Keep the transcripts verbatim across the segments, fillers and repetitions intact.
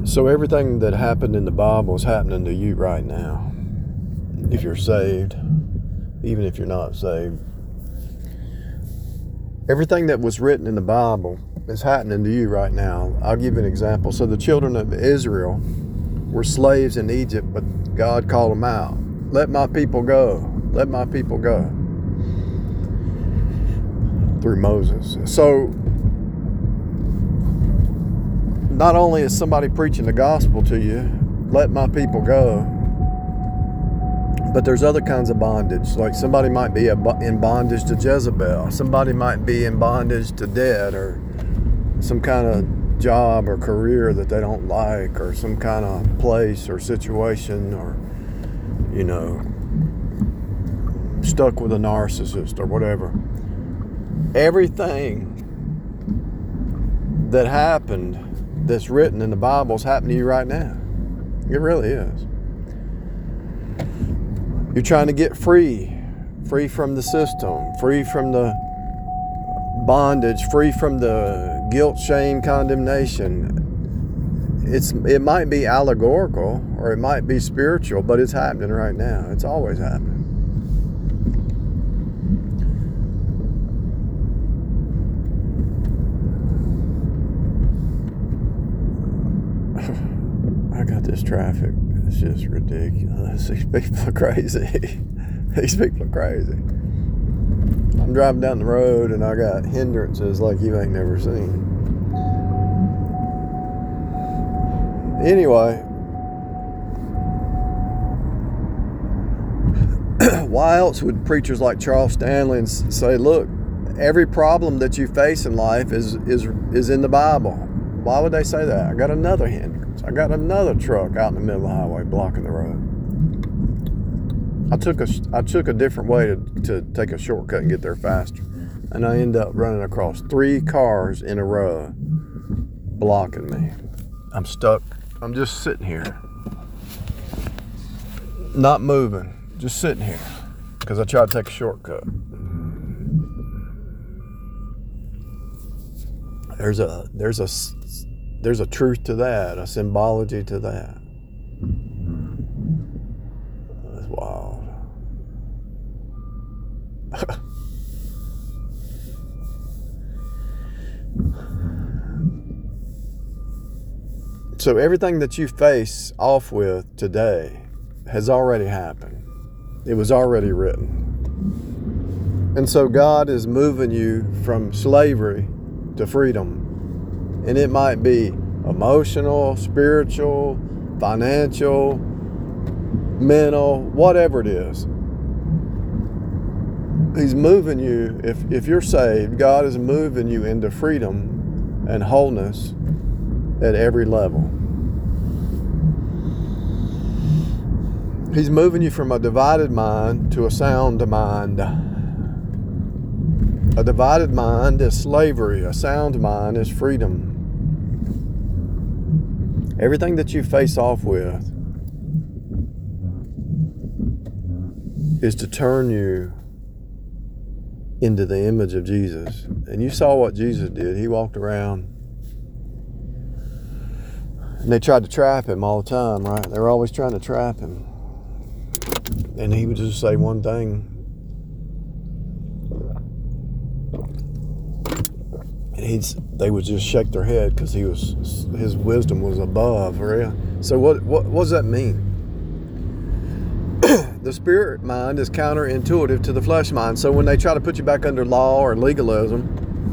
So everything that happened in the Bible is happening to you right now. If you're saved, even if you're not saved. Everything that was written in the Bible is happening to you right now. I'll give you an example. So the children of Israel were slaves in Egypt, but God called them out. Let my people go. Let my people go. Through Moses. So not only is somebody preaching the gospel to you, let my people go, but there's other kinds of bondage. Like somebody might be in bondage to Jezebel. Somebody might be in bondage to debt, or some kind of job or career that they don't like, or some kind of place or situation, or, you know, stuck with a narcissist or whatever. Everything that happened that's written in the Bible is happening to you right now. It really is. You're trying to get free, free from the system, free from the bondage, free from the guilt, shame, condemnation. It's it might be allegorical or it might be spiritual, but it's happening right now. It's always happening. I got this traffic. It's just ridiculous. These people are crazy. These people are crazy. I'm driving down the road and I got hindrances like you ain't never seen. Anyway, why else would preachers like Charles Stanley say, look, every problem that you face in life is is is in the Bible? Why would they say that? I got another hindrance. I got another truck out in the middle of the highway blocking the road. I took a, I took a different way to, to take a shortcut and get there faster. And I ended up running across three cars in a row blocking me. I'm stuck. I'm just sitting here. Not moving. Just sitting here. Because I tried to take a shortcut. There's a, there's a, there's a truth to that, a symbology to that. That's wild. So everything that you face off with today has already happened. It was already written. And so God is moving you from slavery to freedom. And it might be emotional, spiritual, financial, mental, whatever it is. He's moving you, if, if you're saved, God is moving you into freedom and wholeness at every level. He's moving you from a divided mind to a sound mind. A divided mind is slavery. A sound mind is freedom. Everything that you face off with is to turn you into the image of Jesus. And you saw what Jesus did. He walked around and they tried to trap him all the time, right? They were always trying to trap him. And he would just say one thing. And he's, they would just shake their head because he was, his wisdom was above. Right? So what, what, what does that mean? The spirit mind is counterintuitive to the flesh mind. So when they try to put you back under law or legalism,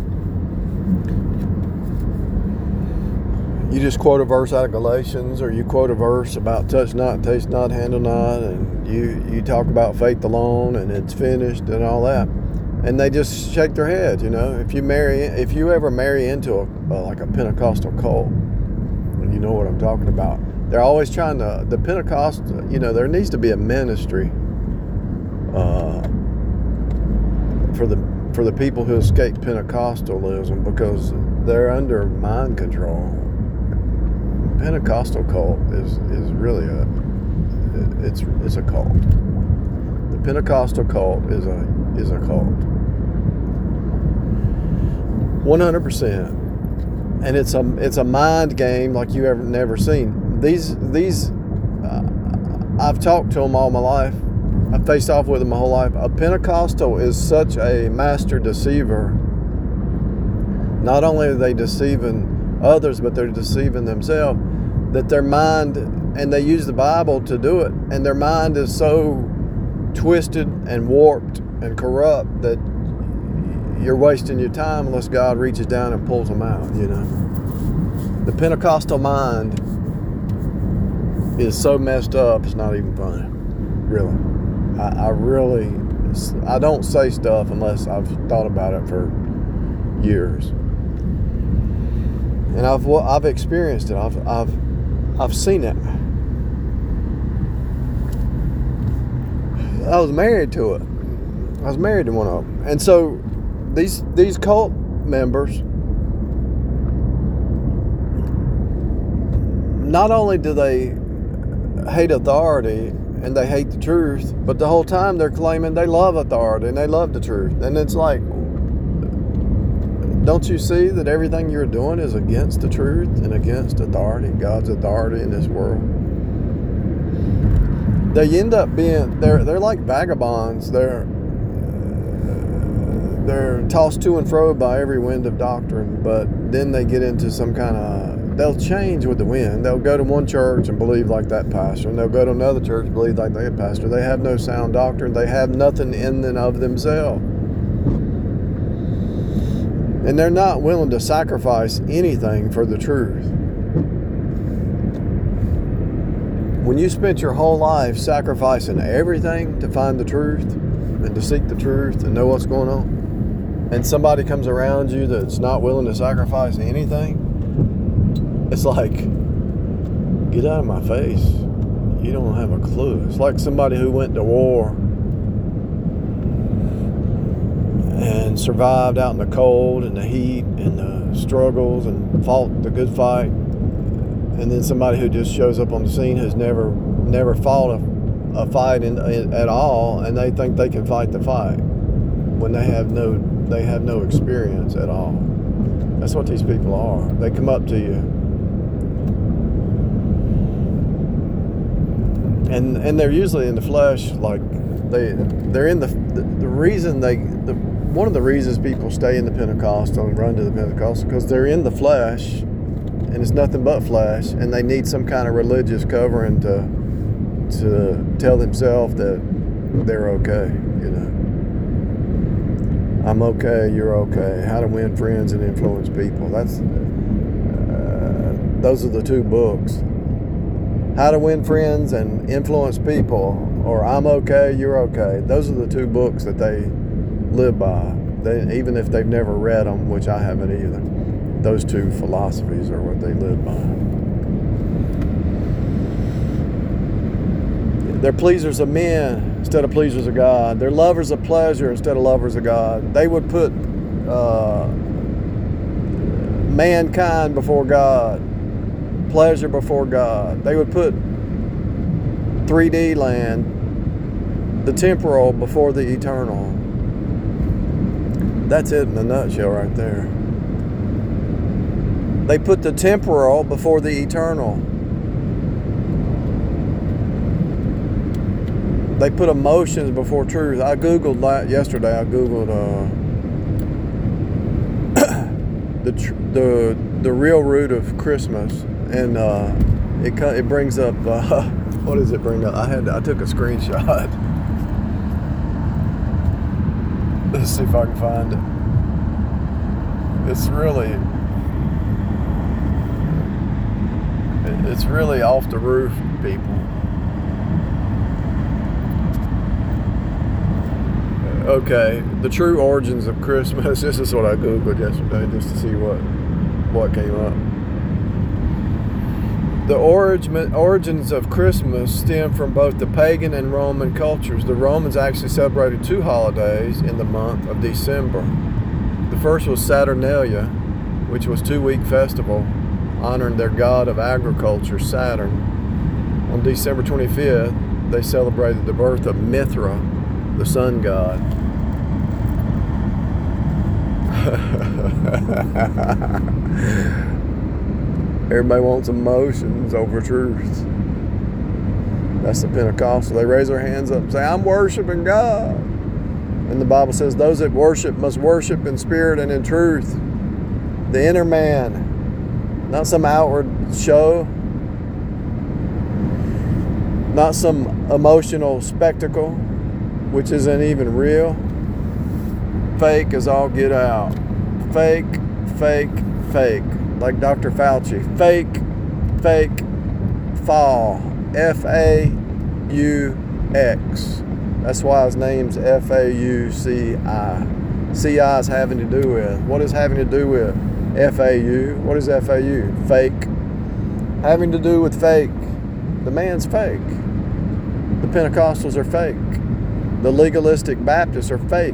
you just quote a verse out of Galatians, or you quote a verse about touch not, taste not, handle not, and you, you talk about faith alone and it's finished and all that. And they just shake their head, you know. If you marry, if you ever marry into a, uh, like a Pentecostal cult, and you know what I'm talking about, they're always trying to, the Pentecost, you know, there needs to be a ministry uh, for the for the people who escape Pentecostalism, because they're under mind control. Pentecostal cult is is really a it's it's a cult. The Pentecostal cult is a is a cult. one hundred percent and it's a it's a mind game like you ever never seen. These these uh, I've talked to them all my life. I've faced off with them my whole life. A Pentecostal is such a master deceiver. Not only are they deceiving others, but they're deceiving themselves. That their mind, and they use the Bible to do it, and their mind is so twisted and warped and corrupt that you're wasting your time unless God reaches down and pulls them out, you know. The Pentecostal mind is so messed up, it's not even funny. Really. I, I really, I don't say stuff unless I've thought about it for years. And I've I've experienced it. I've I've I've seen it. I was married to it. I was married to one of them. And so these these cult members, not only do they hate authority and they hate the truth, but the whole time they're claiming they love authority and they love the truth. And it's like, don't you see that everything you're doing is against the truth and against authority, God's authority in this world? They end up being, they're they're like vagabonds. They're they're tossed to and fro by every wind of doctrine, but then they get into some kind of, they'll change with the wind. They'll go to one church and believe like that pastor, and they'll go to another church and believe like that pastor. They have no sound doctrine. They have nothing in and of themselves. And they're not willing to sacrifice anything for the truth. When you spent your whole life sacrificing everything to find the truth and to seek the truth and know what's going on, and somebody comes around you that's not willing to sacrifice anything, it's like, get out of my face. You don't have a clue. It's like somebody who went to war and survived out in the cold and the heat and the struggles and fought the good fight, and then somebody who just shows up on the scene who's never never fought a, a fight in, in, at all, and they think they can fight the fight when they have no they have no experience at all. That's what these people are. They come up to you and and they're usually in the flesh. Like they they're in the the, the reason they the one of the reasons people stay in the Pentecostal and run to the Pentecostal, because they're in the flesh and it's nothing but flesh, and they need some kind of religious covering to to tell themselves that they're okay, you know. I'm okay, you're okay. How to win friends and influence people. That's uh, those are the two books. How to win friends and influence people, or I'm okay, you're okay. Those are the two books that they live by. They, even if they've never read them, which I haven't either. Those two philosophies are what they live by. They're pleasers of men instead of pleasers of God. They're lovers of pleasure instead of lovers of God. They would put uh, mankind before God, pleasure before God. They would put three D land, the temporal, before the eternal. That's it in a nutshell right there. They put the temporal before the eternal. They put emotions before truth. I Googled that yesterday. I Googled uh, the, tr- the the real root of Christmas, and uh, it it brings up uh, what does it bring up? I had I took a screenshot. Let's see if I can find it. It's really it's really off the roof, people. Okay, the true origins of Christmas. This is what I Googled yesterday just to see what what came up. The origin, origins of Christmas stem from both the pagan and Roman cultures. The Romans actually celebrated two holidays in the month of December. The first was Saturnalia, which was a two-week festival honoring their god of agriculture, Saturn. On December twenty-fifth, they celebrated the birth of Mithra, the sun god. Everybody wants emotions over truth. That's the Pentecostal. They raise their hands up and say, I'm worshiping God. And the Bible says those that worship must worship in spirit and in truth. The inner man, not some outward show, not some emotional spectacle, which isn't even real. Fake as all get out. Fake, fake, fake. Like Doctor Fauci. Fake, fake, fall. F A U X. That's why his name's F A U C I. C I is having to do with. What is having to do with F A U? What is F A U? Fake. Having to do with fake. The man's fake. The Pentecostals are fake. The legalistic Baptists are fake.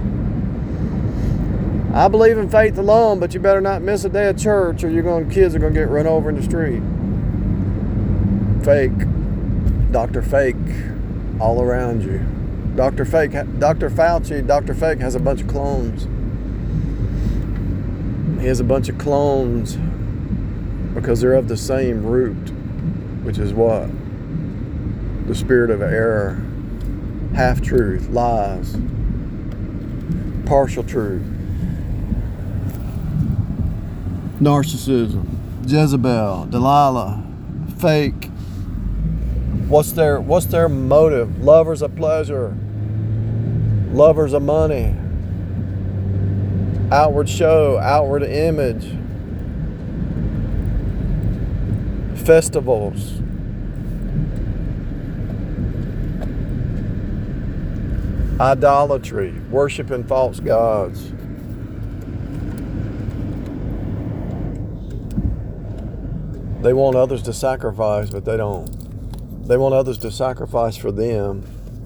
I believe in faith alone, but you better not miss a day of church or you're going, kids are going to get run over in the street. Fake. Doctor Fake all around you. Doctor Fake, Doctor Fauci, Doctor Fake has a bunch of clones. He has a bunch of clones because they're of the same root, which is what? The spirit of error, half-truth, lies, partial truth, narcissism, Jezebel, Delilah, fake. What's their what's their motive? Lovers of pleasure, lovers of money, outward show, outward image, festivals, idolatry, worshiping false gods. They want others to sacrifice, but they don't. They want others to sacrifice for them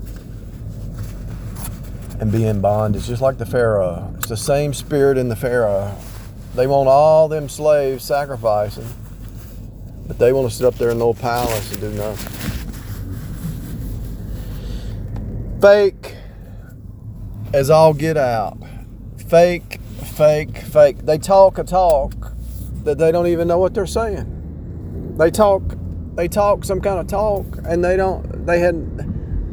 and be in bondage, just like the Pharaoh. It's the same spirit in the Pharaoh. They want all them slaves sacrificing, but they want to sit up there in the old palace and do nothing. Fake as all get out. Fake, fake, fake. They talk a talk that they don't even know what they're saying. They talk, they talk some kind of talk, and they don't. They hadn't.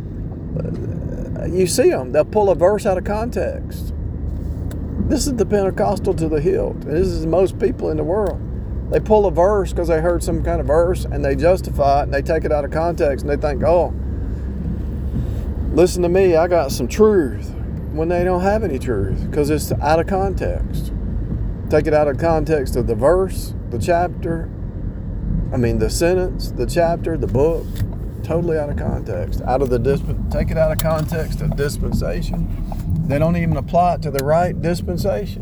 You see them. They'll pull a verse out of context. This is the Pentecostal to the hilt. This is most people in the world. They pull a verse because they heard some kind of verse, and they justify it, and they take it out of context, and they think, "Oh, listen to me. I got some truth." When they don't have any truth, because it's out of context. Take it out of context of the verse, the chapter. I mean, the sentence, the chapter, the book, totally out of context. Out of the disp- take it out of context of dispensation. They don't even apply it to the right dispensation.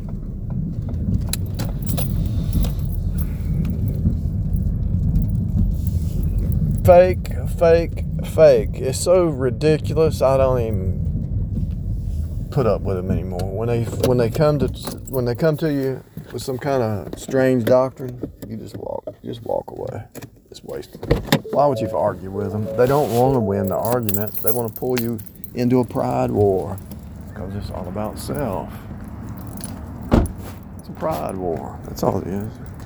Fake, fake, fake. It's so ridiculous. I don't even put up with them anymore. When they when they come to when they come to you with some kind of strange doctrine, you just walk just walk away. It's wasted. Why would you argue with them? They don't want to win the argument. They want to pull you into a pride war because it's all about self. It's a pride war. That's all it is.